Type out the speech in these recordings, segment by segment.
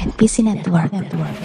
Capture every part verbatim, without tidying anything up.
N P C Network. Network.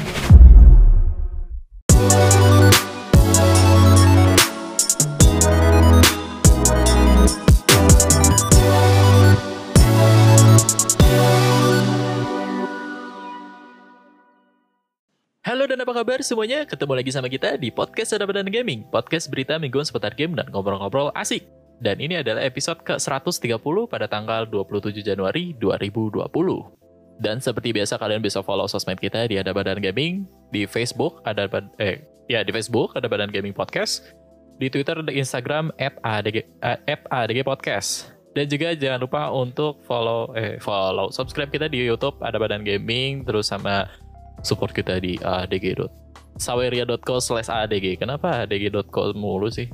Halo dan apa kabar semuanya? Ketemu lagi sama kita di podcast Ada Badan Gaming, podcast berita mingguan seputar game dan ngobrol-ngobrol asik. Dan ini adalah episode ke seratus tiga puluh pada tanggal dua puluh tujuh Januari dua ribu dua puluh. Dan seperti biasa kalian bisa follow sosmed kita di Ada Badan Gaming, di Facebook ada eh ya di Facebook Ada Badan Gaming Podcast, di Twitter dan Instagram at adg at adg podcast. Dan juga jangan lupa untuk follow eh follow subscribe kita di YouTube Ada Badan Gaming, terus sama support kita di adg. saweria.co slash adg. Kenapa adg.co mulu sih?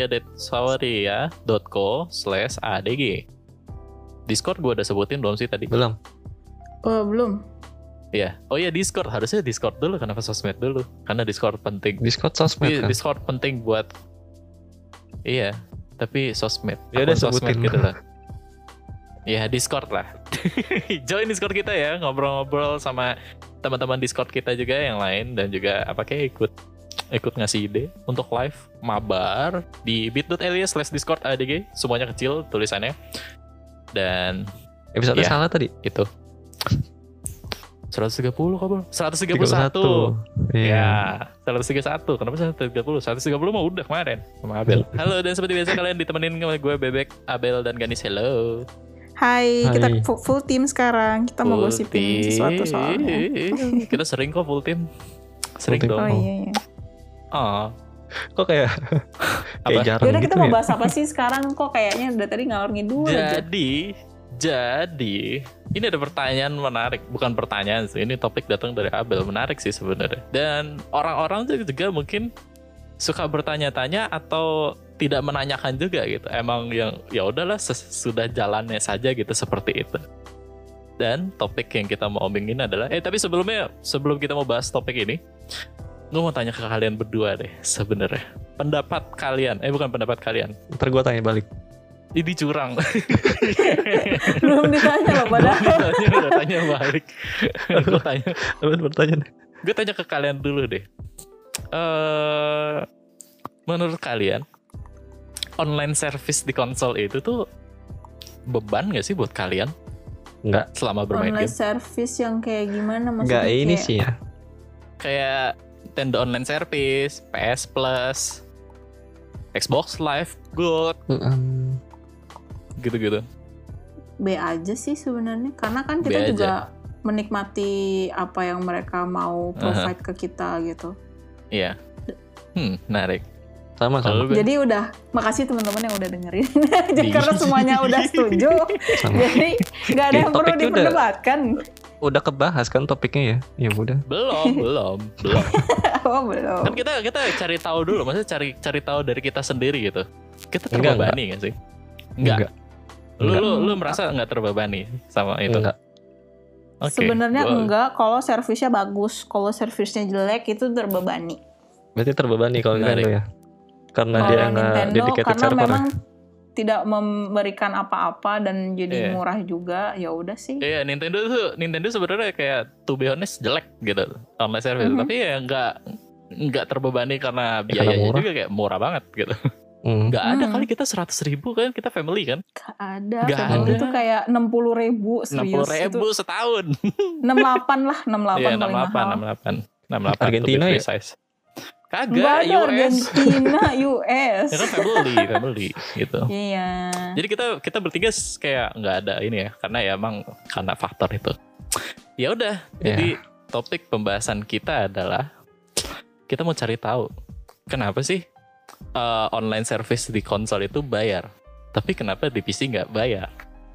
saweria.co slash adg. Discord gue udah sebutin belum sih tadi? Belum. Oh, belum. Iya. Oh iya, Discord. Harusnya Discord dulu. Kenapa sosmed dulu? Karena Discord penting. Discord sosmed kan? Discord penting buat... Iya. Tapi sosmed. Ya udah sebutin gitu lah. Ya, Discord lah. Join Discord kita ya. Ngobrol-ngobrol sama teman-teman Discord kita juga yang lain. Dan juga apa kayak ikut ikut ngasih ide untuk live mabar di bit.ly slash discord adg. Semuanya kecil tulisannya. Dan episode ya, salah tadi. Itu seratus tiga puluh kabar. seratus tiga puluh satu. Iya. Ya, seratus tiga puluh satu. Kenapa seratus tiga puluh? seratus tiga puluh mah udah kemarin sama Abel. Halo, dan seperti biasa kalian ditemenin sama gue Bebek, Abel, dan Ganis. Hello. Hai, Hai. kita full, full team sekarang. Kita mau Full gosipin team. sesuatu soalnya. Kita sering kok full team. Sering Full team. dong. Oh iya iya. Oh. Kok kayak kayak Apa? jarang Yaudah, gitu kita mau ya? bahas apa sih sekarang? Kok kayaknya udah tadi ngalor ngidul aja. Jadi, jadi ini ada pertanyaan menarik, bukan pertanyaan sih. Ini topik datang dari Abel, menarik sih sebenarnya. Dan orang-orang juga mungkin suka bertanya-tanya atau tidak menanyakan juga gitu. Emang yang ya udahlah sudah jalannya saja gitu seperti itu. Dan topik yang kita mau omongin adalah eh tapi sebelumnya sebelum kita mau bahas topik ini, gue mau tanya ke kalian berdua deh sebenarnya. Pendapat kalian, eh bukan pendapat kalian. Ntar gue tanya balik. Ini curang. Belum ditanya loh padahal. Belum ditanya, udah tanya balik. Gue tanya, Apa bertanya nih? gue tanya ke kalian dulu deh. Eh, menurut kalian online service di konsol itu tuh beban nggak sih buat kalian Enggak. selama bermain Online game? service yang kayak gimana maksudnya? Enggak ini kayak- sih ya. Kayak Nintendo Online Service, P S Plus, Xbox Live Gold, Um, gitu-gitu. B aja sih sebenarnya. Karena kan B kita aja. juga menikmati apa yang mereka mau provide ke kita gitu. Iya. Hmm, menarik. sama Kalau sama. lu, Ben? Jadi udah, makasih teman-teman yang udah dengerin. Jadi Di- karena semuanya udah setuju, Sama. jadi nggak ada Di yang perlu topiknya udah- diperdebatkan. Udah kebahas kan topiknya ya? Ya udah. belum, belum, belum. Oh belum. Kan kita kita cari tahu dulu, maksudnya cari cari tahu dari kita sendiri gitu. Kita Enggak, terbebani nggak sih? Enggak. Enggak. Lu, Enggak. lu lu merasa nggak terbebani sama itu? Enggak. Oke, Sebenarnya gua- enggak, kalau servisnya bagus, kalau servisnya jelek itu terbebani. Berarti terbebani kalau Menarik. Nintendo ya. Karena Kalau dia nggak Nintendo dedicated karena server. memang tidak memberikan apa-apa dan jadi Iya. murah juga, ya udah sih. Iya, Nintendo tuh Nintendo sebenarnya kayak to be honest jelek gitu online service, Mhm. tapi ya nggak nggak terbebani karena Ya, karena biayanya murah. juga kayak murah banget gitu. Hmm. Nggak ada Hmm. kali kita seratus ribu kan, kita family kan, Gak ada, Nggak family ada. itu kayak enam puluh ribu, enam puluh serius. ribu setahun. enam puluh delapan lah, enam puluh delapan Iya, enam paling puluh delapan, mahal. enam puluh delapan, enam puluh delapan. Argentina ya? Enggak Kagak, ada U S. Argentina, U S. Ya kan family, family gitu. Iya. Jadi kita kita bertiga s- kayak nggak ada ini ya, karena ya emang karena faktor itu. Ya udah, Ya. jadi topik pembahasan kita adalah kita mau cari tahu kenapa sih uh, online service di konsol itu bayar, tapi kenapa di P C nggak bayar?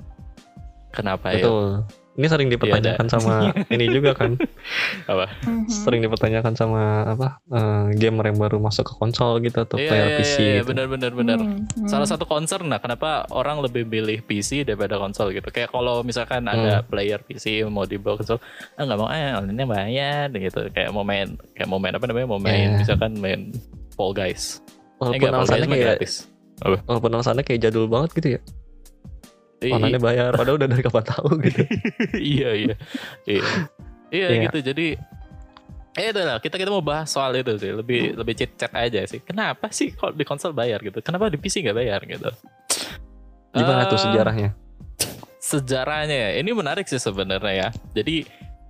Kenapa ya? Betul. Ini sering dipertanyakan sama ini juga kan. Apa? Mhm. Sering dipertanyakan sama apa eh, gamer yang baru masuk ke konsol gitu atau Iya, player iya, P C iya, gitu. benar-benar benar. Hmm, hmm. Salah satu concern nah kenapa orang lebih milih P C daripada konsol gitu. Kayak kalau misalkan ada player P C mau dibawa konsol, ah nggak mau eh online-nya bayar gitu. Kayak mau main kayak mau main apa namanya? Mau main Iya. misalkan main Fall Guys. Eh Walaupun enggak, Fall Guys alasannya mah kayak gratis. walaupun alasannya kayak jadul banget gitu ya. I- Online bayar padahal udah dari kapan tahu gitu. iya iya. Iya. Iya Iya. gitu. Jadi eh itu lah, kita kita mau bahas soal itu sih. Lebih lebih chit-chat aja sih. Kenapa sih kalau di konsol bayar gitu? Kenapa di P C nggak bayar gitu? Gimana tuh Eh, sejarahnya? Sejarahnya ya, ini menarik sih sebenarnya ya. Jadi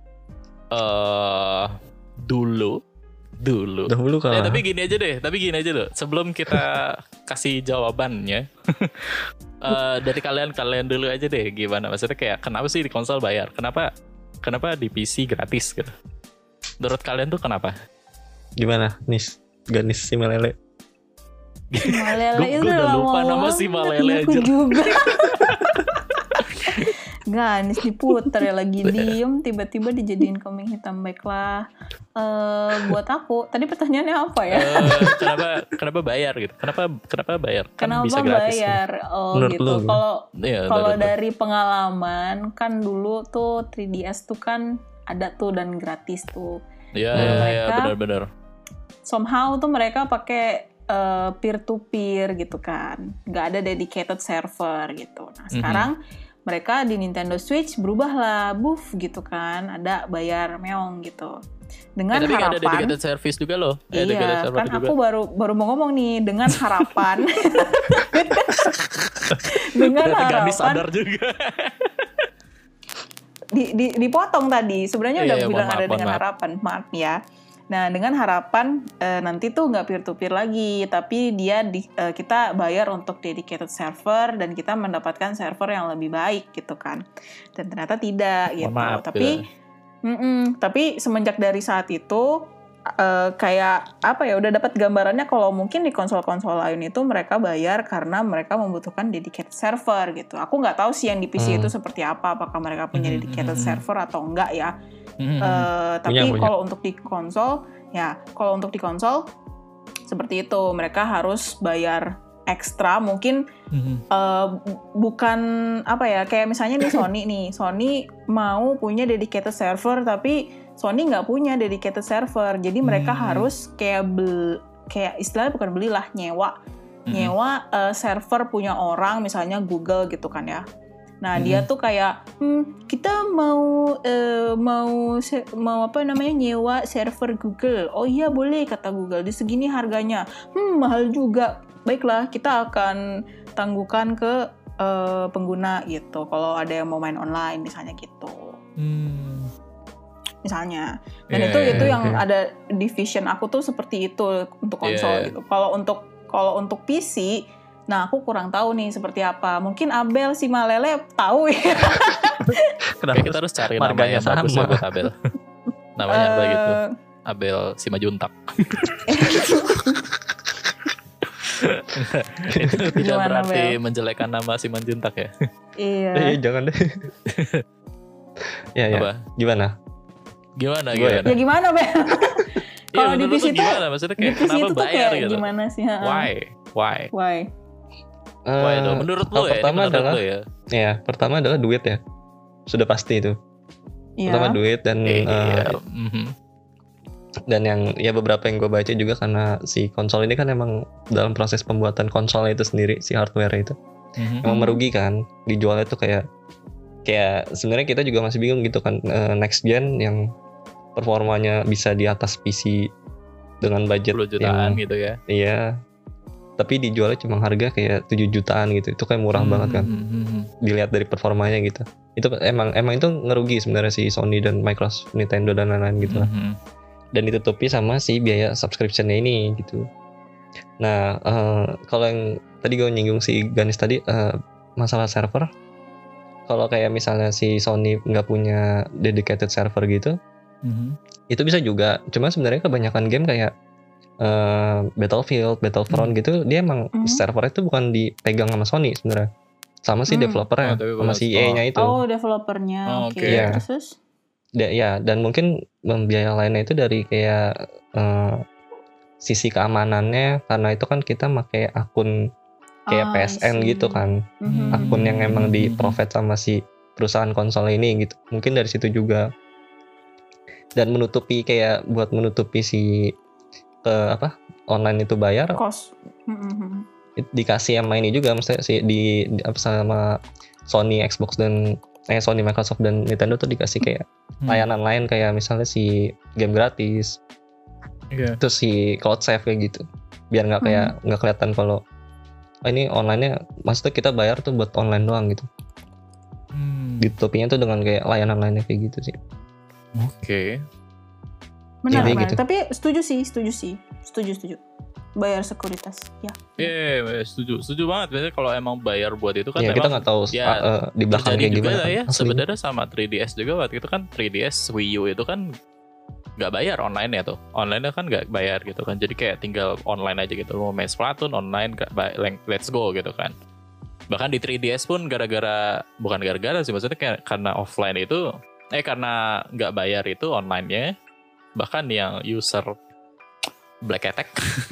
eh dulu dulu Dahulu Eh, kalah. tapi gini aja deh, tapi gini aja loh. Sebelum kita kasih jawabannya, eh, dari kalian-kalian dulu aja deh, gimana? Maksudnya kayak kenapa sih di konsol bayar? Kenapa kenapa di P C gratis gitu? Menurut kalian tuh kenapa? Gimana? Nis, Ganis si Melele. Malele Gua- itu gua udah lama lupa nama banget, si Malele, aku anjir. juga. Ganis diputer ya, lagi diem tiba-tiba dijadiin kambing hitam. Baiklah, eh buat aku tadi pertanyaannya apa ya? Eh, kenapa kenapa bayar gitu? Kenapa kenapa bayar? Kan Kenapa bisa gratis. bayar? Oh Menurut gitu. lu gimana? Kalau Gitu. Iya, kalau menurut lu. dari pengalaman kan dulu tuh three D S tuh kan ada tuh dan gratis tuh. Iya, Nah, iya, iya, mereka- benar-benar. Somehow tuh mereka pakai uh, peer to peer gitu kan, nggak ada dedicated server gitu. Nah sekarang mereka di Nintendo Switch berubah lah, buff gitu kan, ada bayar meong gitu. Dengan Eh, tapi nggak ada harapan, dedicated service juga loh. Eh, dedicated iya server kan juga. aku baru baru mau ngomong nih, dengan harapan, dengan Ternyata Gani harapan sadar juga. di, di, dipotong tadi. Sebenarnya Iya, udah iya, mohon bilang maaf, ada mohon dengan maaf. harapan, maaf ya. Nah, dengan harapan eh, nanti tuh nggak peer to peer lagi, tapi dia di, eh, kita bayar untuk dedicated server dan kita mendapatkan server yang lebih baik gitu kan. Dan ternyata tidak Mohon gitu. maaf, Tapi mm-mm, tapi semenjak dari saat itu eh, kayak apa ya, udah dapat gambarannya kalau mungkin di konsol-konsol lain itu mereka bayar karena mereka membutuhkan dedicated server gitu. Aku nggak tahu sih yang di P C Hmm. itu seperti apa, apakah mereka punya Hmm, dedicated hmm, hmm. server atau enggak ya. Mhm. Eh, tapi Punya, punya. kalau untuk di konsol, ya kalau untuk di konsol seperti itu, mereka harus bayar ekstra mungkin. Mhm. eh, bu- bukan apa ya, kayak misalnya nih Sony nih, Sony mau punya dedicated server tapi Sony nggak punya dedicated server, jadi mereka Hmm. harus kayak bel, kayak istilahnya bukan belilah, nyewa Mhm. nyewa eh, server punya orang, misalnya Google gitu kan ya. Nah Hmm. dia tuh kayak, hmm, kita mau eh, mau se- mau apa namanya, nyewa server Google. Oh iya boleh, kata Google, di segini harganya. Hmm, mahal juga. Baiklah, kita akan tangguhkan ke eh, pengguna gitu. Kalau ada yang mau main online misalnya gitu. Hmm. Misalnya. Dan Iya, itu iya, itu iya, yang oke. ada division aku tuh seperti itu untuk konsol Iya. gitu. Kalau untuk kalau untuk P C, nah aku kurang tahu nih seperti apa. Mungkin Abel si Malele tahu ya. Kayak kita harus cari nama Marganya yang bagus ya sama. buat Abel. Namanya apa gitu? Eh, Abel Simajuntak. Itu tidak Gimana, berarti Bel? menjelekkan nama Simanjuntak ya. Iya. Eh, jangan deh. Ya, ya. Apa? Gimana? Gimana Gua ya? gimana? Ya gimana, Bel? Iya, Kalau di menurut P C lu tuh, gimana? Maksudnya di kayak P C kenapa itu tuh bayar kayak gitu? gimana sih? ha-ha. Why? Why? Why? Why Eh, tuh? Menurut lu hal ya? Ini pertama menurut adalah lu ya? ya, pertama adalah duit ya. Sudah pasti itu. Iya. Pertama duit dan Iya. eh, Mhm. dan yang ya beberapa yang gue baca juga karena si konsol ini kan emang dalam proses pembuatan konsolnya itu sendiri, si hardware itu Mhm. emang Mhm. merugikan. Dijualnya tuh kayak kayak sebenarnya kita juga masih bingung gitu kan, eh, next gen yang performanya bisa di atas P C dengan budget sepuluh jutaan yang gitu ya. iya, tapi dijualnya cuma harga kayak tujuh jutaan gitu. Itu kayak murah banget kan Mhm. dilihat dari performanya gitu. Itu emang emang itu ngerugi sebenarnya si Sony dan Microsoft, Nintendo dan lain-lain gitu lah. Mhm. Dan ditutupi sama si biaya subscription-nya ini gitu. Nah, eh, kalau yang tadi gue nyinggung si Ganis tadi, eh, masalah server, kalau kayak misalnya si Sony nggak punya dedicated server gitu, Mhm. itu bisa juga. Cuma sebenarnya kebanyakan game kayak eh, Battlefield, Battlefront Hmm. gitu, dia emang Hmm. servernya itu bukan dipegang sama Sony sebenarnya, sama si Hmm. developernya, Oh, tapi sama bukan- si E A-nya itu. Oh, developernya. Oh, Oke. oke. Iya. Terus, terus? Da- ya, dan mungkin um, biaya lainnya itu dari kayak eh, sisi keamanannya, karena itu kan kita pakai akun Ah, kayak P S N I see. gitu kan, Mhm. akun yang emang di Mhm. provide sama si perusahaan konsol ini gitu. Mungkin dari situ juga, dan menutupi kayak buat menutupi si ke apa online itu bayar, Cost. Mhm. it- dikasih sama ini juga, maksudnya si di, di apa sama Sony, Xbox dan eh Sony, Microsoft dan Nintendo tuh dikasih kayak Hmm. layanan lain kayak misalnya si game gratis, Iya. terus si cloud save kayak gitu. Biar nggak kayak nggak kelihatan kalau oh, ini online-nya maksudnya kita bayar tuh buat online doang gitu. Hmm. Ditutupinya tuh dengan kayak layanan lainnya kayak gitu sih. Oke. Benar, Jadi benar. gitu. Tapi setuju sih, setuju sih. Setuju, setuju. Bayar sekuritas. Ya. Iya, yeah, setuju, setuju banget. Biasanya kalau emang bayar buat itu kan Ya emang kita nggak tahu ya, uh, uh, di belakang terjadi kayak juga gimana lah kan ya. aslinya. Sebenarnya sama three D S juga waktu itu kan three D S Wii U itu kan nggak bayar online ya tuh. Online kan nggak bayar gitu kan. Jadi kayak tinggal online aja gitu. Mau main Splatoon online, gak bay- let's go gitu kan. Bahkan di three D S pun gara-gara bukan gara-gara sih, maksudnya kayak karena offline itu eh karena nggak bayar itu online-nya, bahkan yang user Black Attack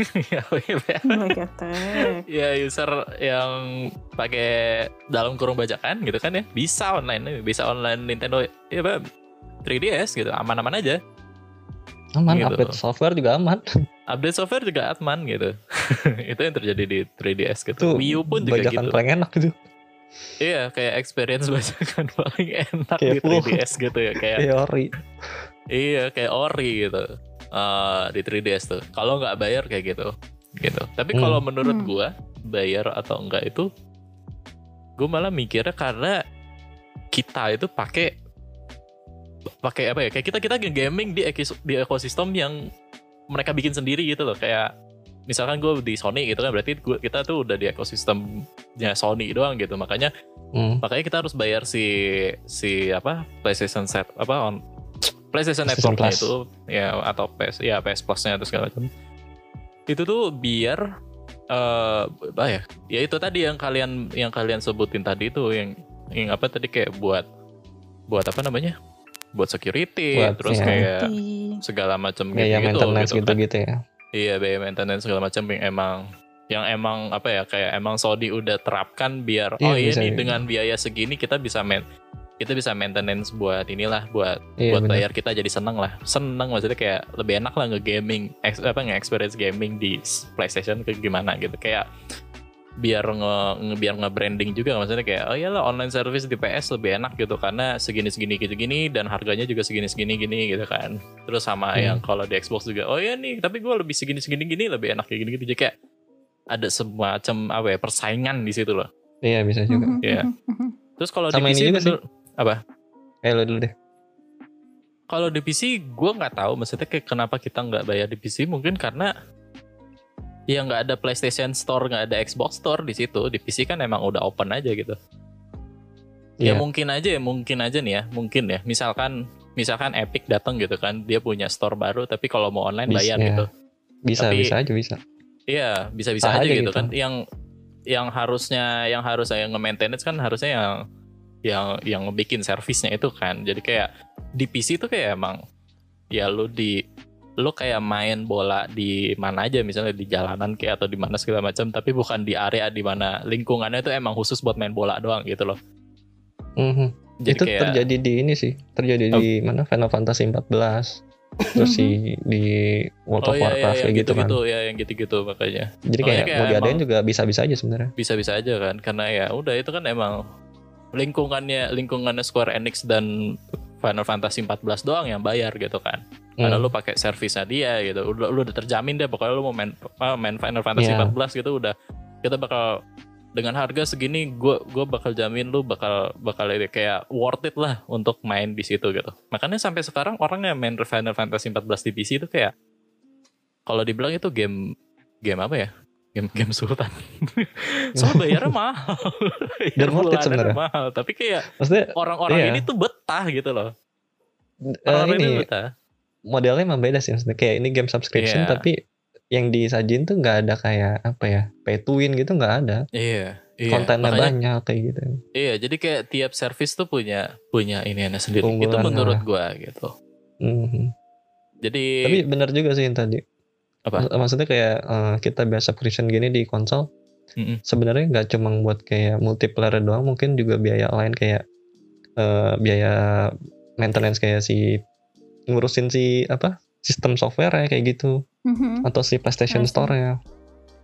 Black Attack. ya user yang pakai dalam kurung bajakan gitu kan ya, bisa online, bisa online Nintendo ya Bang, three D S gitu, aman-aman aja. Aman, gitu. update software juga aman. Update software juga aman gitu. Itu yang terjadi di three D S gitu. Tuh, Wii U pun juga bajakan gitu. paling enak gitu. Iya, kayak experience bajakan paling enak Kayak di three D S gitu ya, kayak teori. iya, kayak ori gitu. Uh, di three D S tuh. Kalau nggak bayar kayak gitu. Gitu. Tapi Hmm. kalau menurut Hmm. gua bayar atau enggak itu gua malah mikirnya karena kita itu pakai pakai apa ya? Kayak kita kita gaming di ekis- di ekosistem yang mereka bikin sendiri gitu loh. Kayak misalkan gue di Sony gitu kan, berarti gua, kita tuh udah di ekosistemnya Sony doang gitu. Makanya Hmm. makanya kita harus bayar si si apa PlayStation set apa on PlayStation, PlayStation Network-nya Plus. itu ya atau P S ya P S Plus-nya atau segala macam. Itu tuh biar eh apa ya? Ya itu tadi yang kalian yang kalian sebutin tadi itu yang yang apa tadi kayak buat buat apa namanya? Buat security, Buat, terus ya. kayak Di- segala macam Biaya gitu maintenance gitu kan. gitu-gitu ya. Iya, biaya maintenance segala macam yang emang yang emang apa ya kayak emang Sony udah terapkan biar Iya, oh iya bisa nih gitu. dengan biaya segini kita bisa main kita bisa maintenance buat inilah buat Iya, buat benar. bayar kita jadi seneng lah seneng maksudnya kayak lebih enak lah nge-gaming ex, apa nge-experience gaming di PlayStation kayak gimana gitu kayak biar nge, nge biar nge-branding juga maksudnya kayak oh iyalah online service di P S lebih enak gitu karena segini segini gitu gini dan harganya juga segini segini gini gitu kan terus sama Hmm. yang kalau di Xbox juga oh iya nih tapi gue lebih segini segini gini lebih enak kayak gini gitu jadi kayak ada semacam apa ya persaingan di situ loh. Iya, bisa juga. Mhm, Iya. mhm, mhm. Terus kalau di Sama P C ini juga sih. menurut apa? Eh lo dulu deh. Kalau di P C gue nggak tahu maksudnya kayak kenapa kita nggak bayar di P C mungkin karena ya nggak ada PlayStation Store nggak ada Xbox Store di situ di P C kan emang udah open aja gitu. Ya Iya. mungkin aja ya mungkin aja nih ya mungkin ya misalkan misalkan Epic datang gitu kan dia punya store baru tapi kalau mau online Bisa, bayar ya. gitu. Bisa, Tapi- bisa aja bisa. Iya bisa-bisa Sah aja, aja gitu, gitu. kan yang yang harusnya yang harusnya yang nge-maintenance kan harusnya yang yang yang bikin servisnya itu kan jadi kayak di P C tuh kayak emang ya lu di lu kayak main bola di mana aja misalnya di jalanan kayak atau di mana segala macam tapi bukan di area di mana lingkungannya itu emang khusus buat main bola doang gitu loh Mhm. jadi Itu kayak terjadi di ini sih, terjadi Oh. di mana Final Fantasy empat belas. Terus si di World oh of iya, iya, Warcraft yang kayak gitu kan. gitu-gitu ya yang gitu-gitu makanya Jadi Makanya kayak kayak mau diadain emang- juga bisa-bisa aja sebenarnya. bisa-bisa aja kan karena ya udah itu kan emang lingkungannya lingkungannya Square Enix dan Final Fantasy empat belas doang yang bayar gitu kan karena Hmm. lu pakai servisnya dia gitu udah lu udah terjamin deh pokoknya lu mau main ah, main Final Fantasy Iya. empat belas gitu udah kita bakal dengan harga segini gue gue bakal jamin lu bakal bakal ini kayak worth it lah untuk main di situ gitu makanya sampai sekarang orang yang main Final Fantasy empat belas di P C itu kayak kalau dibilang itu game game apa ya game game sultan soalnya bayarnya mahal bayar Dan worth it bulanannya sebenarnya. mahal tapi kayak Maksudnya orang-orang Iya. ini tuh betah gitu loh eh, orang-orang ini ini betah modelnya emang beda sih maksudnya kayak ini game subscription Iya. tapi yang disajin tuh nggak ada kayak apa ya pay to win gitu nggak ada. iya iya Kontennya makanya banyak kayak gitu. iya jadi kayak tiap service tuh punya punya ini sendiri itu Keunggulan, menurut nah. gua gitu Mhm. jadi Tapi benar juga sih yang tadi. Apa? Mak- Maksudnya kayak eh, kita bayar subscription gini di konsol Mm-mm. sebenarnya nggak cuma buat kayak multiplayer doang, mungkin juga biaya lain kayak eh, biaya maintenance kayak si ngurusin si apa sistem software ya kayak gitu Mhm. atau si PlayStation I see. Store ya.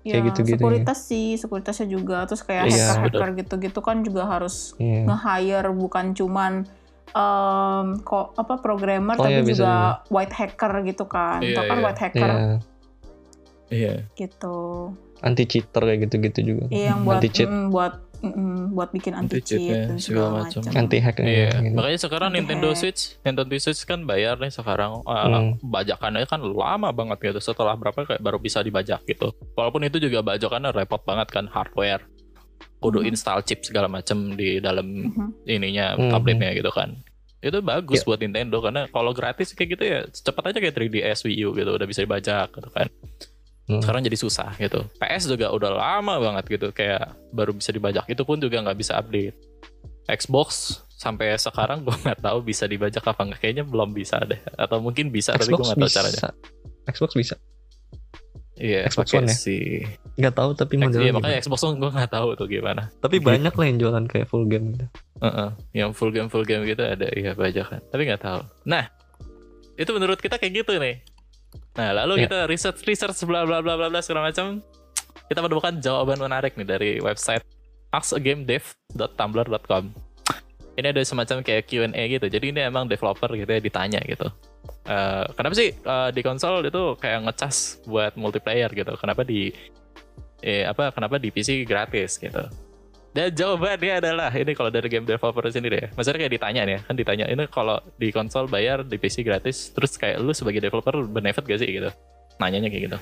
Ya, kayak gitu-gitu ya. sekuritas sih, sekuritasnya juga. Terus kayak Iya. hacker-hacker gitu-gitu kan juga harus Iya. nge-hire bukan cuman em, kok apa programmer Oh, tapi iya, bisa juga white hacker gitu kan. Iya, Itu kan iya. white hacker Iya, Iya. gitu. anti cheater kayak gitu-gitu juga. Iya, yang buat anti cheat, mm, buat mm, buat bikin anti cheat Anti-cheatnya, dan segala segala macam. macam. anti hack Iya, gitu. makanya sekarang Anti Nintendo hack. Switch, Nintendo Switch kan bayar nih sekarang. Uh, Hmm. Bajakannya kan lama banget gitu. Setelah berapa kayak baru bisa dibajak gitu. Walaupun itu juga bajakannya repot banget kan, hardware, kudu Mhm. install chip segala macam di dalam Mhm. ininya Mhm. tabletnya gitu kan. Itu bagus Ya. buat Nintendo karena kalau gratis kayak gitu ya cepet aja kayak three D S, Wii U gitu udah bisa dibajak gitu kan. Hmm. Sekarang jadi susah gitu. P S juga udah lama banget gitu kayak baru bisa dibajak, itu pun juga nggak bisa update. Xbox sampai sekarang gue nggak tahu bisa dibajak apa nggak, kayaknya belum bisa deh, atau mungkin bisa tapi gue Xbox nggak tahu bisa. caranya. Xbox bisa. Iya, Xbox pakai One ya? si Nggak tahu tapi X, modelnya iya, makanya gimana. Xbox One gue nggak tahu tuh gimana. Tapi banyak lah yang jualan kayak full game gitu. Heeh, yang full game full game gitu ada iya bajakan, tapi nggak tahu. Nah, itu menurut kita kayak gitu nih. Nah, lalu Ya. kita research research bla bla bla bla bla segala macam. Kita menemukan jawaban menarik nih dari website ask a game dev dot tumblr dot com. Ini ada semacam kayak Q and A gitu. Jadi ini emang developer gitu ya ditanya gitu. Eh, kenapa sih eh, di konsol itu kayak ngecas buat multiplayer gitu? Kenapa di eh apa kenapa di P C gratis gitu? Dan jawabannya adalah ini kalau dari game developer sendiri ya. Maksudnya kayak ditanya nih, kan ditanya ini kalau di konsol bayar, di P C gratis, terus kayak lu sebagai developer benefit gak sih gitu? Nanyanya kayak gitu.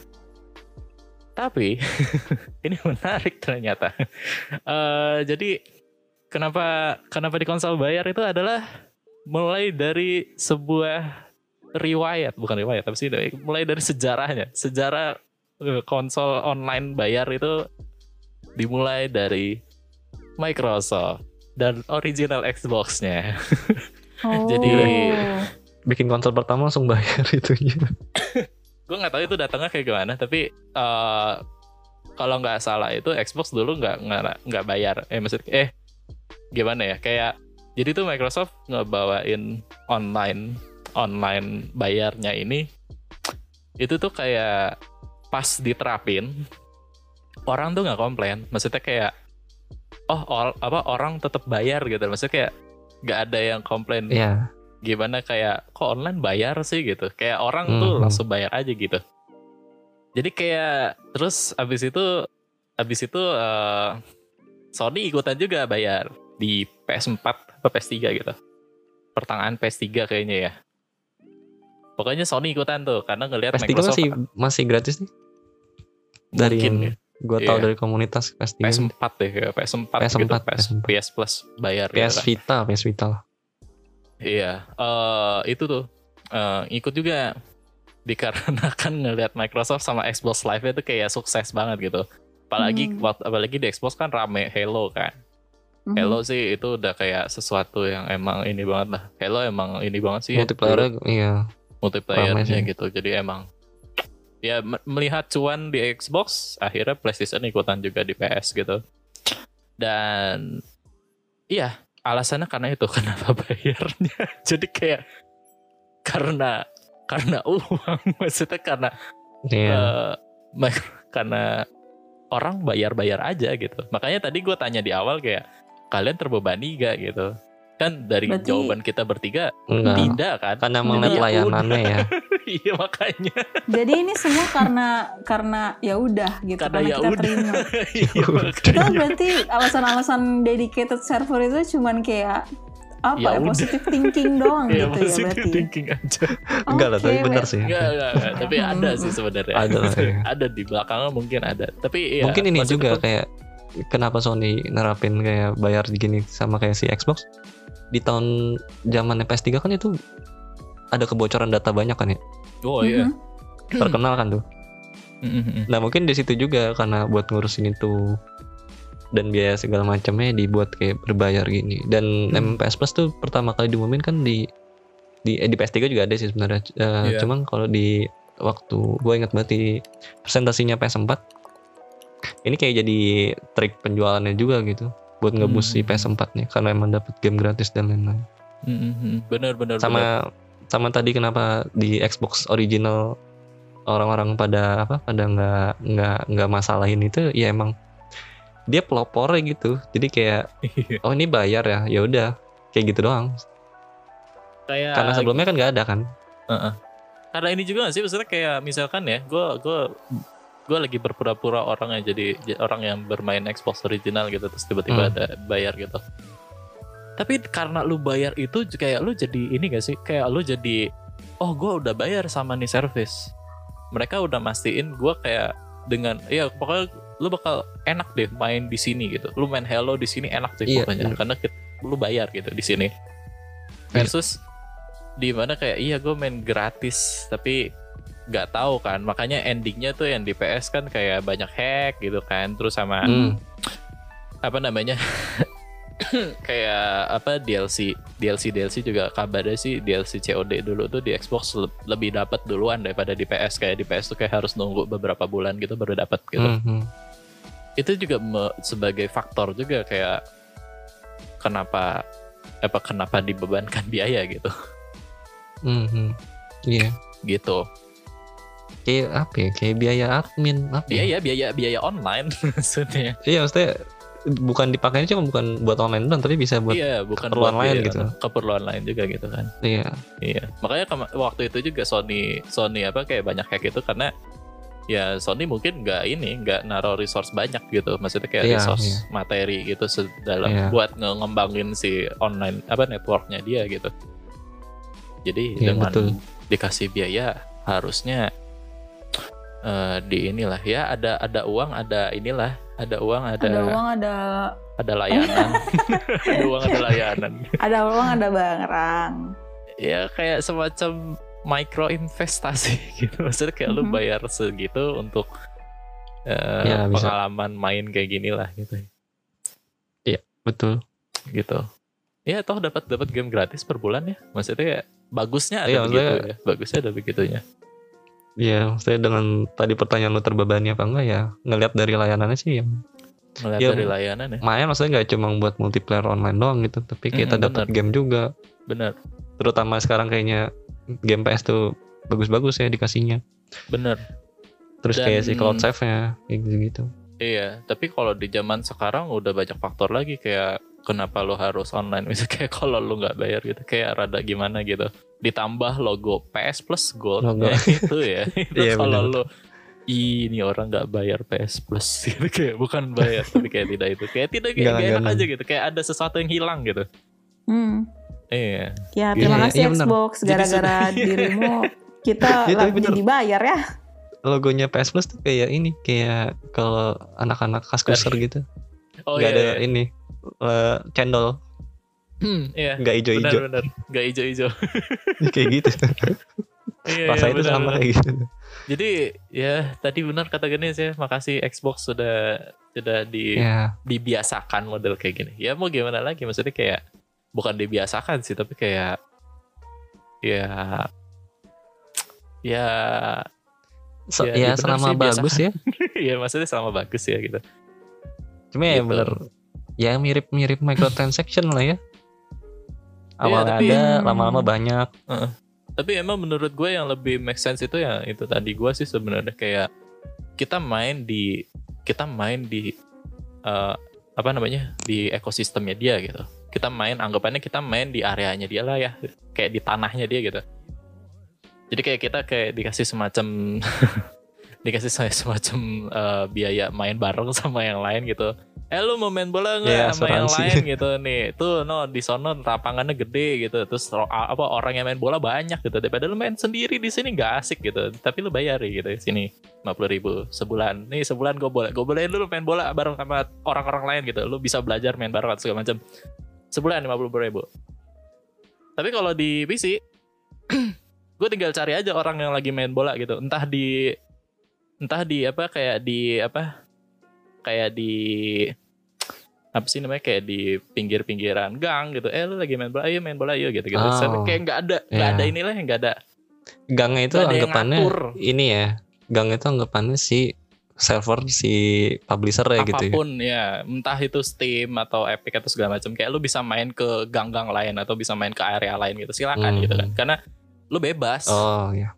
Tapi ini menarik ternyata. Eh, jadi kenapa kenapa di konsol bayar itu adalah mulai dari sebuah riwayat, bukan riwayat tapi sih dari- mulai dari sejarahnya. Sejarah eh, konsol online bayar itu dimulai dari Microsoft dan original Xbox-nya. Oh. Jadi- Bikin konsol pertama langsung bayar itunya. Gue nggak tahu itu datangnya kayak gimana, tapi eh, kalau nggak salah itu Xbox dulu nggak nggak nggak bayar. Eh maksud eh gimana ya? Kayak jadi tuh Microsoft ngebawain online online bayarnya ini itu tuh kayak pas diterapin orang tuh nggak komplain. Maksudnya kayak oh or, apa orang tetap bayar gitu. Maksudnya kayak nggak ada yang komplain. Iya. Gimana kayak kok online bayar sih gitu, kayak orang tuh Mhm. langsung bayar aja gitu. Jadi kayak terus abis itu abis itu eh, Sony ikutan juga bayar di P S empat atau P S tiga gitu, pertengahan P S tiga kayaknya ya. Pokoknya Sony ikutan tuh karena ngelihat P S tiga Microsoft masih masih gratis nih. Dari mungkin yang ya. gue tahu Iya. dari komunitas P S P tiga. S empat deh ya, P S empat P S gitu, empat, P S, P S empat. P S Plus bayar P S gitu kan. Vita, P S Vita lah. Iya, eh itu tuh eh, ikut juga dikarenakan ngelihat Microsoft sama Xbox Live itu kayak sukses banget gitu. Apalagi Hmm. waktu- apalagi di Xbox kan rame Halo kan. Mhm. Halo sih itu udah kayak sesuatu yang emang ini banget lah. Halo emang ini banget sih. ya, Multiplayer dulu iya. multiplayernya ramai sih. gitu. Jadi emang ya me- melihat cuan di Xbox, akhirnya PlayStation ikutan juga di P S gitu. Dan iya, alasannya karena itu kenapa bayarnya. Jadi kayak karena karena uang, maksudnya karena Iya. eh, ma- karena orang bayar-bayar aja gitu. Makanya tadi gue tanya di awal kayak kalian terbebani gak gitu. Kan dari Berarti- jawaban kita bertiga Enggak. tidak kan. Karena Jadi melihat ya layanannya ya. Iya makanya. Jadi ini semua karena karena ya udah gitu, Karena karena ya kita udah. terima. Iya Kita makanya. berarti alasan-alasan dedicated server itu cuman kayak apa Ya ya, udah. positive thinking doang Iya gitu ya positive berarti. thinking aja. Enggak lah, Oke, tapi benar Mbak. sih. Enggak, enggak, enggak. Tapi Hmm. ada sih sebenarnya. Ada lah, iya. Ada di belakangnya mungkin ada. Tapi ya Mungkin ini maksudnya juga tuh- kayak kenapa Sony nerapin kayak bayar gini sama kayak si Xbox. Di tahun zamannya P S tiga kan itu ada kebocoran data banyak kan ya. Oh iya. Mhm. Terkenal kan tuh. Mhm. Nah mungkin di situ juga karena buat ngurusin itu dan biaya segala macamnya dibuat kayak berbayar gini. Dan Hmm. M P S Plus tuh pertama kali diumumin kan di di eh, di P S tiga juga ada sih sebenarnya. Eh, Iya. Cuman kalau di waktu gue ingat banget di presentasinya P S empat ini kayak jadi trik penjualannya juga gitu buat ngeboost si Hmm. P S empat nya karena emang dapat game gratis dan lain-lain. Mhm. Benar benar benar. Sama sama tadi kenapa di Xbox original orang-orang pada apa pada nggak nggak nggak masalahin itu ya emang dia pelopor gitu. Jadi kayak oh ini bayar ya, ya udah kayak gitu doang. Kayak Karena sebelumnya kan nggak ada kan. uh-uh. Karena ini juga gak sih, maksudnya kayak misalkan ya, gue gue gue lagi berpura-pura orang yang jadi orang yang bermain Xbox original gitu, terus tiba-tiba Hmm. ada bayar gitu. Tapi karena lu bayar itu kayak lu jadi ini gak sih, kayak lu jadi oh gue udah bayar sama nih service, mereka udah mastiin gue kayak dengan ya pokoknya lu bakal enak deh main di sini gitu, lu main Halo di sini enak deh Iya, pokoknya iya. karena kita, lu bayar gitu di sini. Versus di mana kayak iya gue main gratis tapi nggak tahu kan, makanya endingnya tuh yang di P S kan kayak banyak hack gitu kan, terus sama Hmm. apa namanya kayak apa D L C D L C D L C juga kabarnya sih D L C C O D dulu tuh di Xbox le- lebih dapat duluan daripada di P S. Kayak di P S tuh kayak harus nunggu beberapa bulan gitu baru dapat gitu. Hmm, hmm. Itu juga me- sebagai faktor juga kayak kenapa apa kenapa dibebankan biaya gitu Hmm, hmm. Iya. gitu. Kayak apa ya? Kayak biaya admin apa ya? Biaya biaya biaya online maksudnya. Iya maksudnya bukan dipakainya cuma bukan buat online doang, tapi bisa buat Iya, bukan keperluan buat lain biaya gitu. online, keperluan lain juga gitu kan. iya. Iya, makanya kema- waktu itu juga Sony Sony apa kayak banyak hack itu karena ya Sony mungkin nggak ini nggak naruh resource banyak gitu, maksudnya kayak Iya, resource iya. materi gitu se- dalam Iya. buat nge- ngembangin si online apa networknya dia gitu. Jadi Iya, dengan betul. dikasih biaya harusnya eh, di inilah ya ada ada uang ada inilah ada uang ada Ada uang, ada ada layanan ada uang ada layanan. ada uang, ada barang. Ya kayak semacam micro investasi gitu, maksudnya kayak lu Mhm. bayar segitu untuk eh, Ya, bisa. pengalaman main kayak gini lah gitu Betul. gitu ya, toh dapat dapat game gratis per bulan ya, maksudnya kayak bagusnya ada Iya, begitu maksudnya- ya, bagusnya ada begitunya. Iya, saya dengan tadi pertanyaan lu terbebani apa enggak ya, ngelihat dari layanannya sih ya Ngeliat Ya, dari layanan ya, lumayan, maksudnya nggak cuma buat multiplayer online doang gitu, tapi kita Mm-mm, dapat benar. game juga. bener Terutama sekarang kayaknya game P S tuh bagus-bagus ya dikasihnya. bener. Terus Dan- kayak si cloud save-nya kayak gitu-gitu. Iya, tapi kalau di zaman sekarang udah banyak faktor lagi kayak kenapa lo harus online, misalnya kayak kalau lo nggak bayar gitu kayak rada gimana gitu, ditambah logo P S Plus Gold Logo. ya, itu ya itu Iya, kalau benar. lo ini orang nggak bayar P S Plus gitu, kayak bukan bayar tapi kayak tidak itu kayak tidak kayak nggak enak Gangan-gangan. aja gitu, kayak ada sesuatu yang hilang gitu. Hmm. Iya, Ya, Iya, terima iya, kasih iya, benar. Xbox. Jadi Gara-gara sudah- dirimu kita Iya, tapi lah benar. jadi bayar ya. Logonya P S Plus tuh kayak ini, kayak kalau anak-anak kaskuser gitu. oh Nggak iya, ada iya. ini eh, cendol, Hmm, iya. nggak ijo-ijo. Benar-benar nggak hijau-hijau. Kayak gitu. Iya, Rasanya iya, itu sama benar-benar. kayak gitu. Jadi ya tadi benar kata Ganes ya, makasih Xbox sudah sudah di Ya, dibiasakan model kayak gini. Ya mau gimana lagi, maksudnya kayak bukan dibiasakan sih, tapi kayak ya ya se- Ya, ya benar selama sih, bagus ya. ya maksudnya sama bagus ya gitu. Cuma ya Gitu. bener, ya mirip-mirip microtransaction lah ya. Awalnya tapi- ada, lama-lama banyak. Tapi emang menurut gue yang lebih make sense itu ya itu tadi gue sih sebenarnya kayak kita main di kita main di eh, apa namanya di ekosistemnya dia gitu. Kita main anggapannya kita main di areanya dia lah ya, kayak di tanahnya dia gitu. Jadi kayak kita kayak dikasih semacam dikasih saya semacam eh, biaya main bareng sama yang lain gitu. Eh lu mau main bola nggak Ya, sama yang asuransi. lain gitu nih. Tuh no di sono lapangannya gede gitu. Terus ro- apa orang yang main bola banyak gitu. Daripada lu main sendiri di sini nggak asik gitu. Tapi lu bayar ya gitu sini lima puluh ribu sebulan. Nih sebulan gue boleh gue bolehin lu main bola bareng sama orang-orang lain gitu. Lu bisa belajar main bareng atau segala macam. Sebulan lima puluh ribu. Tapi kalau di P C gue tinggal cari aja orang yang lagi main bola gitu. Entah di entah di apa kayak di apa kayak di apa sih namanya kayak di pinggir-pinggiran gang gitu. Eh lu lagi main bola, ayo main bola yuk gitu gitu. Oh, Kayak nggak ada nggak iya. ada inilah nggak ada. Gangnya itu Nggak ada yang anggapannya ngatur. ini ya. Gang itu anggapannya si server si publisher ya gitu ya. Apapun ya, entah itu Steam atau Epic atau segala macam. Kayak lu bisa main ke gang-gang lain atau bisa main ke area lain gitu. Silakan Hmm. gitu kan. Karena lu bebas. Oh ya.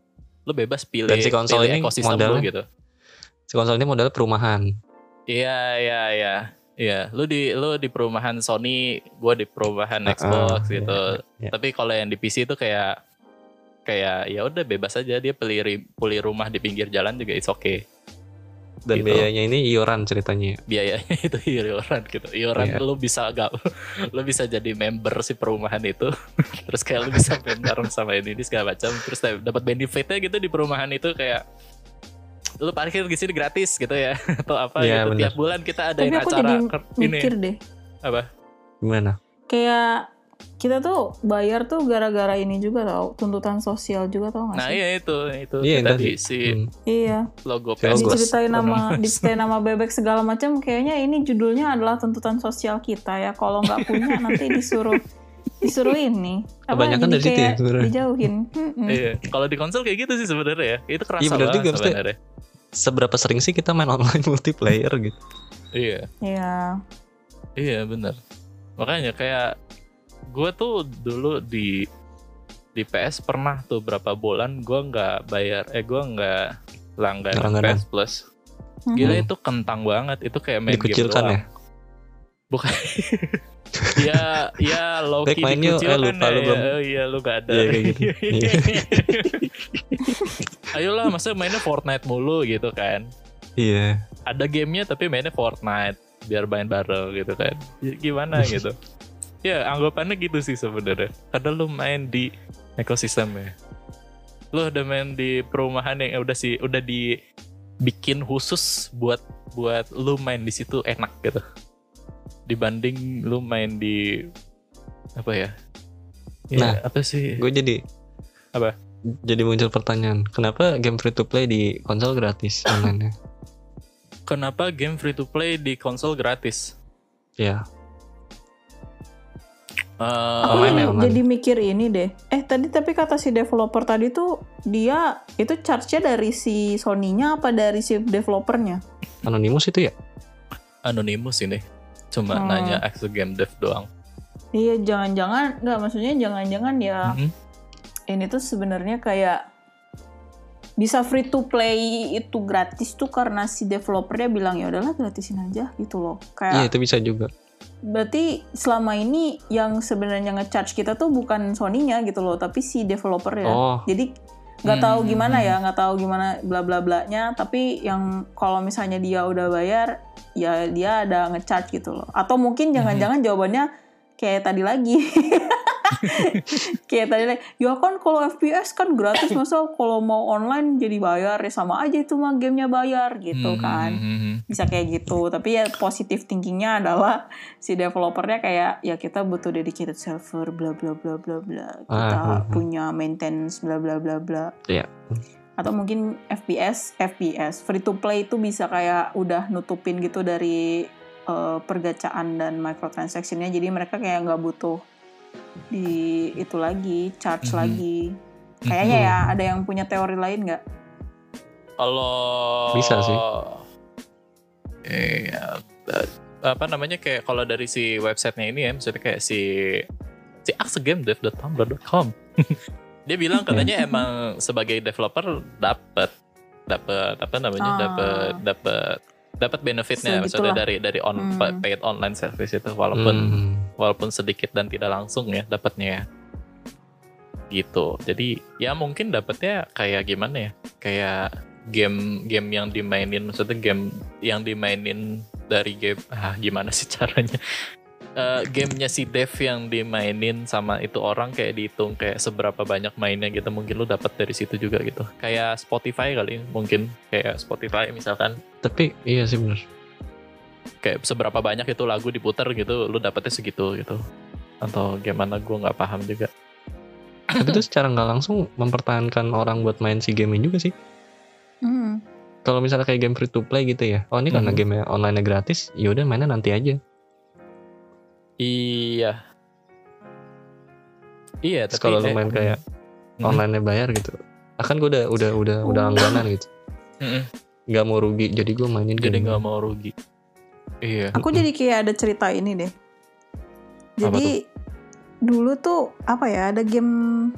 Lu bebas pilih, Dan si konsol pilih ini ekosistem lu modalnya- gitu. Si konsol ini modal perumahan. Iya, iya, iya. Iya, lu di lu di perumahan Sony, gua di perumahan Uh-uh, Xbox iya, gitu. iya. Tapi kalau yang di P C itu kayak kayak ya udah bebas aja, dia pilih ri- pilih rumah di pinggir jalan juga it's okay. Dan Gitu. biayanya ini iuran ceritanya. Biayanya itu iuran gitu. Iuran Iya. lu bisa gak lu bisa jadi member si perumahan itu. Terus kayak lu bisa main bareng sama ini, ini segala macam. Terus dapat benefitnya gitu di perumahan itu kayak lu parkir di sini gratis gitu ya atau apa Iya, gitu. bener. Tiap bulan kita adain Tapi aku acara jadi ker- ini. mikir deh. Apa? Gimana? Kayak kita tuh bayar tuh gara-gara ini juga tau, tuntutan sosial juga tau gak Nah, sih? iya itu itu Iya, yang tadi tadi. si Hmm. Iya. logo Si P S logo. Plus. Diceritain nama Nice. diceritain nama bebek segala macam, kayaknya ini judulnya adalah tuntutan sosial kita ya. Kalau nggak punya nanti disuruh disuruh ini apa Kebanyakan jadi dari situ ya, kayak sebenarnya. dijauhin. Mm-mm. Iya, kalau di konsol kayak gitu sih sebenarnya ya. Itu kerasa Iya, bener banget juga, maksudnya. sebenarnya. Seberapa sering sih kita main online multiplayer gitu? Iya. Iya. Iya bener. Makanya kayak gue tuh dulu di di P S pernah tuh berapa bulan gue nggak bayar, eh gue nggak langganan P Langganan. S Plus. Mhm. Gila Hmm. itu kentang banget, itu kayak main game Dikucilkan doang. ya? Bukan. ya, ya low Baik, key main yuk. dikucilkan Eh, lupa, ya. lu belum. Oh, iya lu gak ada. Iya, kayak gitu. Iya. Ayolah, masa mainnya Fortnite mulu gitu kan. Iya. Ada gamenya tapi mainnya Fortnite biar main bareng gitu kan. Ya, gimana gitu. Ya anggapannya gitu sih sebenarnya. Karena lu main di ekosistemnya. Lu udah main di perumahan yang udah sih udah dibikin khusus buat buat lu main di situ enak gitu. Dibanding lu main di apa ya? Ya, Nah, apa sih? Gue jadi Apa? Jadi muncul pertanyaan, kenapa game free to play di konsol gratis online-nya? Kenapa game free to play di konsol gratis? Ya, Eh, Aku Online jadi, ya, online. jadi mikir ini deh. Eh tadi tapi kata si developer tadi tuh dia itu charge-nya dari si Sony-nya apa dari si developernya? Anonymous itu ya? Anonymous ini. Cuma Hmm. nanya as a game dev doang. Iya, jangan-jangan nggak maksudnya jangan-jangan ya Mhm. ini tuh sebenarnya kayak bisa free to play itu gratis tuh karena si developernya bilang ya udahlah gratisin aja gitu loh. Iya, Kayak itu bisa juga. berarti selama ini yang sebenarnya nge-charge kita tuh bukan Sony-nya gitu loh, tapi si developernya. Oh. Jadi nggak tahu Hmm. gimana ya, nggak tahu gimana bla bla blanya, tapi yang kalau misalnya dia udah bayar ya dia ada nge-charge gitu loh. Atau mungkin jangan-jangan jawabannya kayak tadi lagi. Kayak tadi lagi, ya kan kalau F P S kan gratis, masa kalau mau online jadi bayar, ya sama aja itu mah gamenya bayar gitu Hmm, kan. hmm, hmm. Bisa kayak gitu, tapi ya positif thinkingnya adalah si developernya kayak ya kita butuh dedicated server bla bla bla bla bla, kita Ah, hmm, hmm. punya maintenance bla bla bla bla. Iya. Atau mungkin F P S F P S free to play itu bisa kayak udah nutupin gitu dari uh, pergacaan dan microtransactionnya, jadi mereka kayak nggak butuh di itu lagi charge Mhm. lagi. Kayaknya Mhm. ya ada yang punya teori lain nggak? Kalau Bisa sih. Iya, eh, apa namanya kayak kalau dari si websitenya ini ya, maksudnya kayak si si axegamedev dot tumblr dot com. Dia bilang katanya emang sebagai developer dapat dapat apa namanya Ah. dapat dapat dapat benefitnya, maksudnya Segitulah. dari dari on Hmm. paid online service itu walaupun Hmm. walaupun sedikit dan tidak langsung ya dapatnya ya. Gitu. Jadi ya mungkin dapatnya kayak gimana ya? Kayak game-game yang dimainin, maksudnya game yang dimainin dari game ah gimana sih caranya? Eh, gamenya si dev yang dimainin sama itu orang kayak dihitung kayak seberapa banyak mainnya gitu, mungkin lu dapat dari situ juga gitu. Kayak Spotify kali mungkin, kayak Spotify misalkan Tapi iya sih benar. kayak seberapa banyak itu lagu diputar gitu, lu dapetnya segitu gitu. Atau gimana, gue nggak paham juga. Tapi itu secara nggak langsung mempertahankan orang buat main si game juga sih. Hmm. Kalau misalnya kayak game free to play gitu ya, oh ini karena Mhm. game online gratis, ya udah mainnya nanti aja. Iya. Iya, Terus tapi kalau lu eh, main kayak mhm. online-nya bayar gitu, akan gue udah udah udah udah langganan gitu, Mhm. nggak mau rugi, jadi gue mainin Jadi game. nggak mau rugi. Iya. Aku jadi kayak ada cerita ini deh. Jadi dulu tuh apa ya, ada game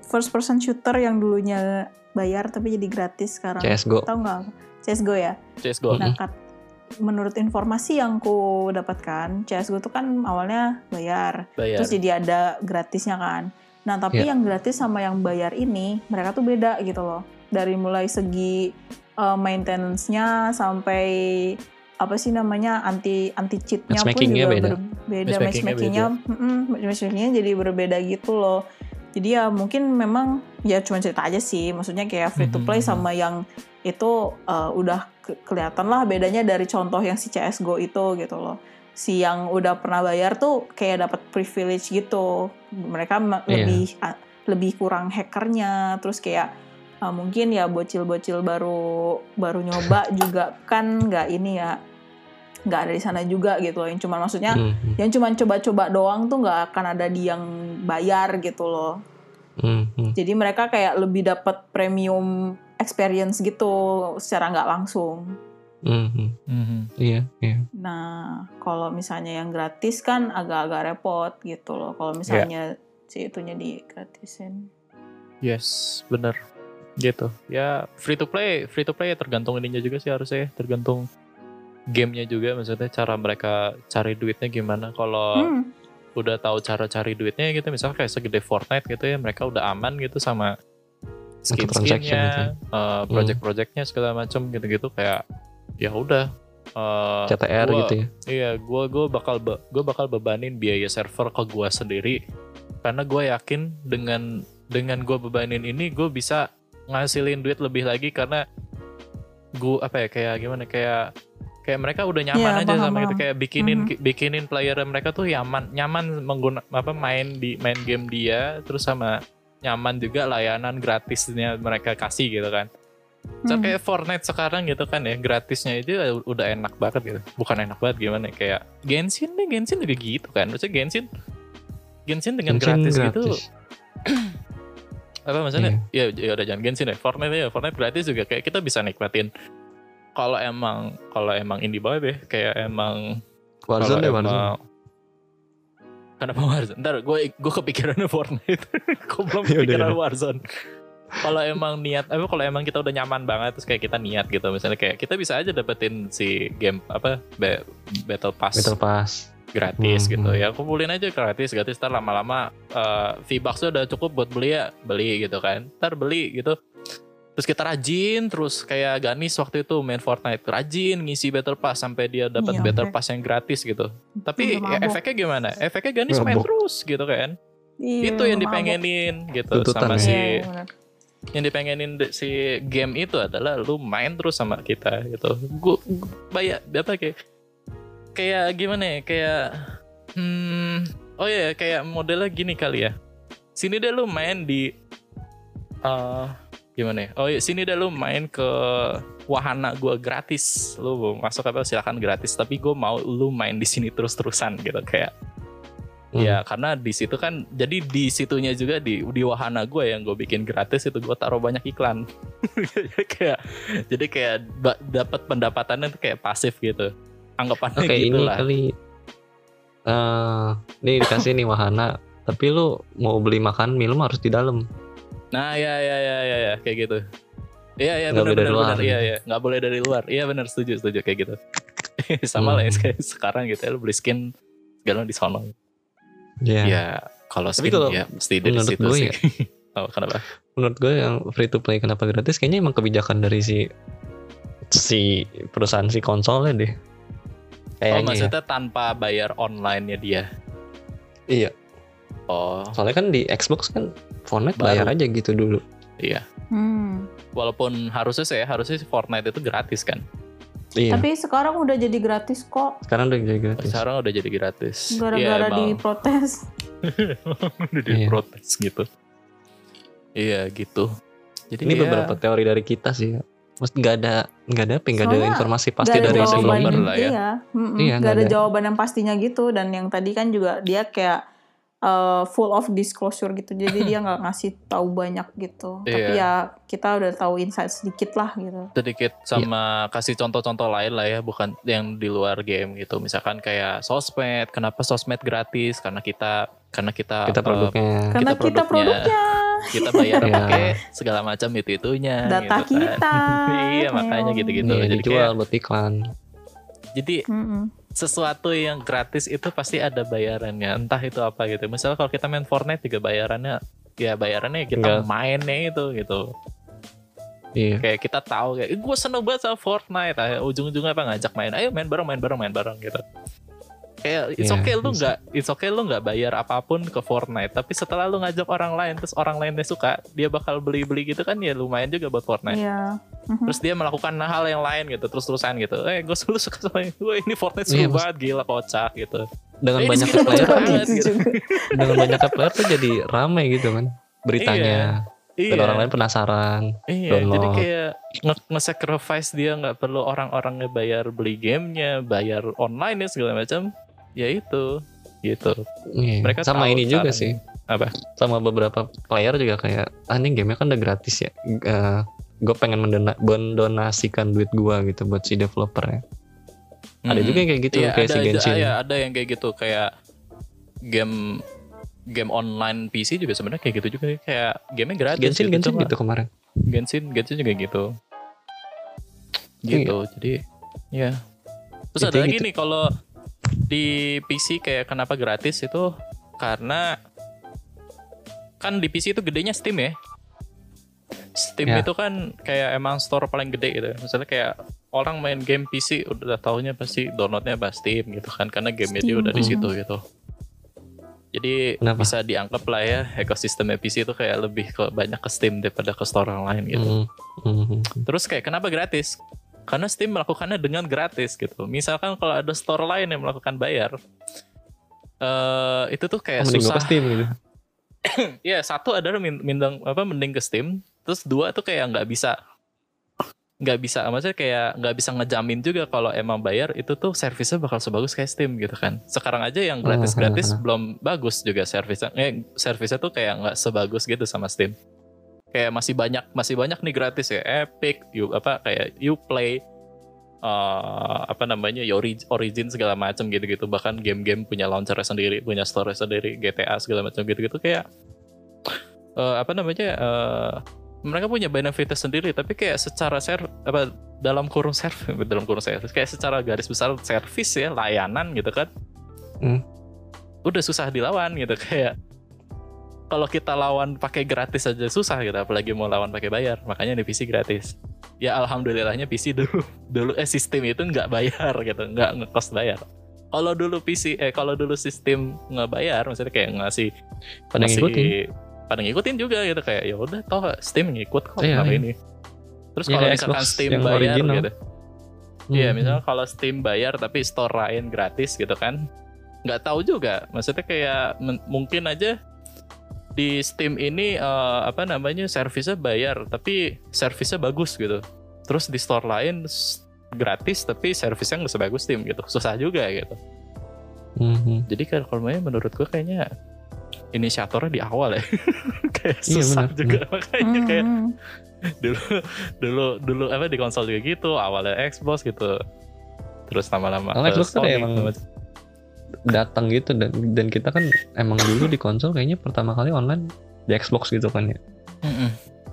first person shooter yang dulunya bayar tapi jadi gratis sekarang. C S G O. Tahu nggak? C S G O ya. C S G O. Nah, kat, menurut informasi yang ku dapatkan, C S G O itu kan awalnya bayar, Bayar. terus jadi ada gratisnya kan. Nah, tapi Yeah. yang gratis sama yang bayar ini, mereka tuh beda gitu loh. Dari mulai segi uh, maintenance-nya sampai apa sih namanya anti anti cheat-nya pun Matchmaking-nya juga beda. berbeda, Matchmaking-nya matchmaking-nya, mm-mm, matchmaking-nya jadi berbeda gitu loh. Jadi ya mungkin memang ya cuma cerita aja sih, maksudnya kayak free to play Mhm. sama yang itu uh, udah ke- kelihatan lah bedanya dari contoh yang si C S G O itu gitu loh. Si yang udah pernah bayar tuh kayak dapat privilege gitu. Mereka ma- Iya. lebih uh, lebih kurang hackernya, terus kayak uh, mungkin ya bocil-bocil baru baru nyoba juga kan nggak ini ya nggak ada di sana juga gitu loh. Yang cuma maksudnya Hmm, yang cuma coba-coba doang tuh nggak akan ada di yang bayar gitu loh. hmm, hmm. Jadi mereka kayak lebih dapat premium experience gitu secara nggak langsung. Hmm, hmm. Mhm. Iya, iya. Nah, kalau misalnya yang gratis kan agak-agak repot gitu loh. Kalau misalnya si itunya digratisin. Yes, bener. Gitu. Ya free to play, free to play tergantung ininya juga sih harusnya, ya. Tergantung gamenya juga, maksudnya cara mereka cari duitnya gimana. Kalau Hmm. udah tahu cara cari duitnya gitu, misalnya kayak segede Fortnite gitu ya, mereka udah aman gitu sama Untuk transaction gitu. skin-skinnya, eh, project-projectnya segala macam gitu-gitu, kayak ya udah. eh, C T R gua- gitu ya. Iya, gue gue bakal be- gue bakal bebanin biaya server ke gue sendiri, karena gue yakin dengan dengan gue bebanin ini gue bisa ngasilin duit lebih lagi, karena gue apa ya kayak gimana kayak kayak mereka udah nyaman Iya, aja paham, sama itu, paham. kayak bikinin Mhm. ki- bikinin player mereka tuh nyaman nyaman mengguna apa main di main game dia, terus sama nyaman juga layanan gratisnya mereka kasih gitu kan. So, Hmm. kayak Fortnite sekarang gitu kan ya, gratisnya itu udah enak banget gitu. Bukan enak banget gimana, kayak Genshin nih, Genshin juga gitu kan. Maksudnya Genshin Genshin dengan Genshin gratis, gitu. gratis. Apa maksudnya? Ya ya udah jangan Genshin ya. Fortnite ya, Fortnite gratis juga kayak kita bisa nikmatin. Kalau emang kalau emang indie banget ya, kayak emang Warzone deh, kalau Warzone. emang- Kenapa Warzone? Ntar gue gue kepikirannya Fortnite. Gue belum Yaudah, kepikiran yaudah. Warzone. Kalau emang niat, apa kalau emang kita udah nyaman banget, terus kayak kita niat gitu, misalnya kayak kita bisa aja dapetin si game apa ba- Battle Pass Battle Pass. gratis Hmm, gitu hmm. ya, kumpulin aja gratis gratis. Ntar lama-lama uh, V-Bucks-nya udah cukup buat beli ya beli gitu kan, ntar beli gitu. Terus kita rajin terus kayak Ganis waktu itu main Fortnite, rajin ngisi Battle Pass sampai dia dapat Iya, Battle oke. Pass yang gratis gitu. Tapi Udah ya, mabok. efeknya gimana? Efeknya Ganis main Mabok. terus gitu kan. Iya, Itu yang mabok. dipengenin gitu Tuntutan sama ya. si Iya, iya, benar. yang dipengenin de- si game itu adalah lu main terus sama kita gitu. Gue bayar apa kayak kayak gimana ya, kayak hmm oh ya kayak modelnya gini kali ya. Sini deh lu main di eh gimana ya? Oh ya sini deh lu main ke wahana gua gratis. Lu masuk apa silakan gratis, tapi gue mau lu main di sini terus-terusan gitu kayak. Hmm. Ya karena di situ kan, jadi di situnya juga di di wahana gue yang gue bikin gratis itu gue taruh banyak iklan. kayak jadi kayak ba- dapat pendapatannya tuh kayak pasif gitu. Anggapannya Oke, gitu ini lah. kali. Eh, nih dikasih nih wahana, tapi lu mau beli makan minum harus di dalam. Nah ya ya ya ya, ya kayak gitu. Iya iya Nggak benar boleh dari benar luar benar. Iya gitu. iya nggak boleh dari luar. Iya benar, setuju setuju kayak gitu. Sama lah ya Hmm. kayak sekarang gitu ya, lu beli skin segala di sono. Iya. Ya kalau Tapi skin kalau ya mesti dari menurut situ gue sih. ya, Oh kenapa? menurut gue yang free to play kenapa gratis kayaknya emang kebijakan dari si si perusahaan si konsolnya deh. Oh Kayaknya ya. maksudnya tanpa bayar online-nya dia. Iya. Oh Soalnya kan di Xbox kan Fortnite Baru. bayar aja gitu dulu. iya. Hmm. Walaupun harusnya sih harusnya si Fortnite itu gratis kan. Iya. Tapi sekarang udah jadi gratis kok, Sekarang udah jadi gratis. Sekarang udah jadi gratis. gara-gara Iya, emang. diprotes. Udah Iya. diprotes gitu. Iya gitu. Jadi Ini ya, beberapa teori dari kita sih. Mas nggak ada nggak ada apa nggak ada Soalnya informasi pasti Nggak ada dari jawaban. si jawaban, sumber lah ya. iya, mm-mm, Iya, nggak nggak ada ada. jawaban yang pastinya gitu. Dan yang tadi kan juga dia kayak uh, full of disclosure gitu, jadi dia nggak ngasih tahu banyak gitu. Iya. Tapi ya kita udah tahu insight sedikit lah gitu. sedikit sama kasih contoh-contoh lain lah ya, bukan yang di luar game gitu. Misalkan kayak sosmed, kenapa sosmed gratis? Karena kita karena kita kita eh, produknya. Karena kita produknya. produknya. kita bayar Iya. pakai segala macam itu itunya Data gitu kan. kita. Iya makanya Memang. gitu-gitu. Iya, Jadi dijual kayak, buat iklan. jadi Mm-mm. sesuatu yang gratis itu pasti ada bayarannya. Entah itu apa gitu. Misalnya kalau kita main Fortnite juga bayarannya, ya bayarannya kita Enggak. mainnya itu gitu. Iya. Kayak kita tahu kayak gue seneng banget sama Fortnite, ayo ujung-ujungnya apa ngajak main, ayo main bareng main bareng main bareng gitu. Kayak it's Iya, okay lu bisa. nggak, it's okay lu nggak bayar apapun ke Fortnite, tapi setelah lu ngajak orang lain terus orang lainnya suka, dia bakal beli-beli gitu kan, ya lumayan juga buat Fortnite. Iya. Mhm. Terus dia melakukan hal yang lain gitu, terus-terusan gitu. Eh gue selalu suka sama ini, gue ini Fortnite Iya, seru mas- banget, gila kocak gitu. Dengan Eh, ini banyaknya skin player, lucu kan, banget. Gitu gitu. juga. dengan banyaknya player tuh jadi ramai gitu kan beritanya. Iya. Dan orang lain penasaran. Iya, download. jadi kayak nge- nge-sacrifice dia nggak perlu orang-orangnya bayar beli gamenya, bayar online ya segala macam. Ya itu, gitu. Iya. Mereka Sama tahu ini juga caranya. sih. Apa? Sama beberapa player juga kayak, ah ini gamenya kan udah gratis ya. Gue pengen mendona- mendonasikan duit gue gitu buat si developernya. Ada Mm-mm. juga yang kayak gitu, Iya, kayak ada, si Genshin. Ada, ada yang kayak gitu, kayak game game online P C juga sebenarnya kayak gitu juga, kayak gamenya gratis. Genshin, gitu, Genshin cuma- gitu kemarin. Genshin, Genshin juga gitu. Gitu, jadi ya. Terus ada Intinya lagi gitu. nih kalau di P C kayak kenapa gratis itu karena kan di P C itu gedenya Steam ya. Steam Ya. itu kan kayak emang store paling gede gitu. Misalnya kayak orang main game P C udah taunya pasti downloadnya pas Steam gitu kan, karena gamenya dia Steam. udah di Hmm. situ gitu. Jadi Kenapa? bisa dianggap lah ya ekosistemnya P C itu kayak lebih ke banyak ke Steam daripada ke store yang lain gitu. Hmm. Hmm. Terus kayak kenapa gratis? Karena Steam melakukannya dengan gratis gitu. Misalkan kalau ada store lain yang melakukan bayar, eh itu tuh kayak Mending gue susah. ke Steam gitu. Ya satu adalah min- mindeng apa mending ke Steam. Terus dua tuh kayak nggak bisa, nggak bisa, maksudnya kayak nggak bisa ngejamin juga kalau emang bayar itu tuh servisnya bakal sebagus kayak Steam gitu kan. Sekarang aja yang gratis-gratis Hmm. belum bagus juga servisnya. Eh, servisnya tuh kayak nggak sebagus gitu sama Steam. Kayak masih banyak masih banyak nih gratis ya, Epic, you apa kayak Uplay, eh apa namanya, Ori- Origin segala macam gitu-gitu. Bahkan game-game punya launcher sendiri, punya store sendiri, G T A segala macam gitu-gitu kayak eh, apa namanya, eh, mereka punya benefitnya sendiri, tapi kayak secara ser apa dalam kurung servis dalam kurung servis kayak secara garis besar servis ya, layanan gitu kan, Hmm. udah susah dilawan gitu. Kayak kalau kita lawan pakai gratis aja susah gitu, apalagi mau lawan pakai bayar. Makanya di P C gratis. Ya alhamdulillahnya P C dulu dulu eh sistem itu nggak bayar gitu, nggak nge-cost bayar. Kalau dulu P C eh kalau dulu sistem nggak bayar, maksudnya kayak ngasih Pada ngasih- ngikutin. pada ngikutin juga gitu, kayak ya udah toh Steam ngikut kok Iya, kenapa iya. ini. Terus Ya, kalau kayak misalkan Xbox Steam yang bayar original. gitu. Iya, Hmm. misalnya kalau Steam bayar tapi store lain gratis gitu kan. Nggak tahu juga. Maksudnya kayak men- mungkin aja di Steam ini eh, apa namanya, servisnya bayar tapi servisnya bagus gitu. Terus di store lain s- gratis tapi servisnya nggak sebagus Steam gitu. Susah juga gitu. Hmm. Jadi kan kalau mainnya menurut gue kayaknya inisiatornya di awal ya. Kayak Iya, susah benar, juga makanya kayak Hmm. dulu dulu dulu apa di konsol juga gitu, awalnya Xbox gitu, terus lama-lama Awalnya ke Xbox tuh kayak Sony, emang macam- datang gitu, dan dan kita kan emang dulu di konsol kayaknya pertama kali online di Xbox gitu kan ya. Mm-mm.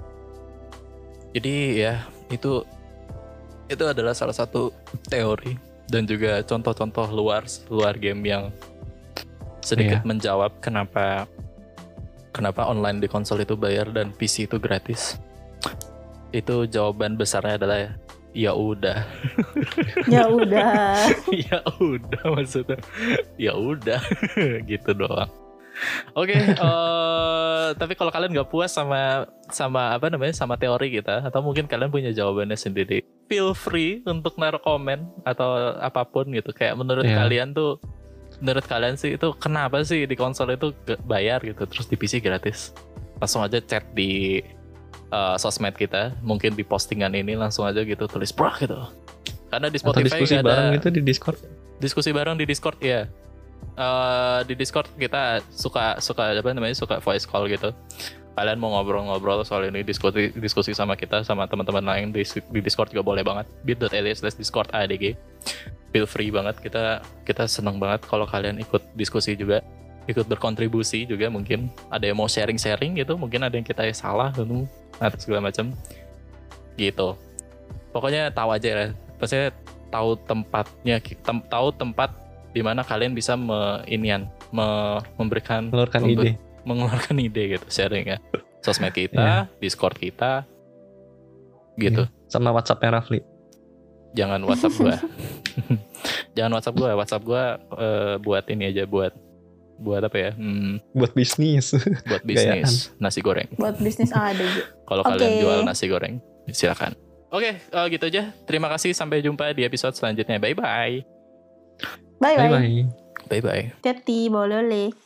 Jadi ya itu itu adalah salah satu teori dan juga contoh-contoh luar luar game yang sedikit Iya. menjawab kenapa kenapa online di konsol itu bayar dan P C itu gratis. Itu jawaban besarnya adalah ya udah. Ya udah. Ya udah maksudnya. Ya udah gitu doang. Oke, eh, tapi kalau kalian nggak puas sama sama apa namanya sama teori kita, atau mungkin kalian punya jawabannya sendiri, feel free untuk naruh komen atau apapun gitu. Kayak menurut Iya. kalian tuh, menurut kalian sih itu kenapa sih di konsol itu g- bayar gitu, terus di P C gratis? Langsung aja chat di eh, sosmed kita, mungkin di postingan ini langsung aja gitu tulis brah gitu. Karena di Atau Spotify diskusi nggak bareng ada gitu di Discord. diskusi bareng di Discord ya. Eh, di Discord kita suka suka apa namanya suka voice call gitu. Kalian mau ngobrol-ngobrol soal ini, diskusi diskusi sama kita sama teman-teman lain di, di Discord juga boleh banget. bit.ly slash discord adg. Feel free banget, kita kita seneng banget kalau kalian ikut diskusi juga. ikut berkontribusi juga, mungkin ada yang mau sharing-sharing gitu, mungkin ada yang kita salah gitu atau segala macam gitu. Pokoknya tahu aja ya, pasti tahu tempatnya, tem- tahu tempat di mana kalian bisa me, inian, me, memberikan Mengeluarkan membe- ide. mengeluarkan ide gitu, sharing ya. Sosmed kita, Discord kita gitu. Sama WhatsApp-nya Rafli. Jangan WhatsApp gua. Jangan WhatsApp gua, WhatsApp gua eh, buat ini aja, buat buat apa ya? Hmm, Buat bisnis. buat bisnis nasi goreng. Buat bisnis ada juga. Kalau Oke. kalian jual nasi goreng, silakan. Oke, eh, gitu aja. Terima kasih, sampai jumpa di episode selanjutnya. Bye bye. Bye bye. Bye bye. Bye bye. Hati-hati, bawa lele.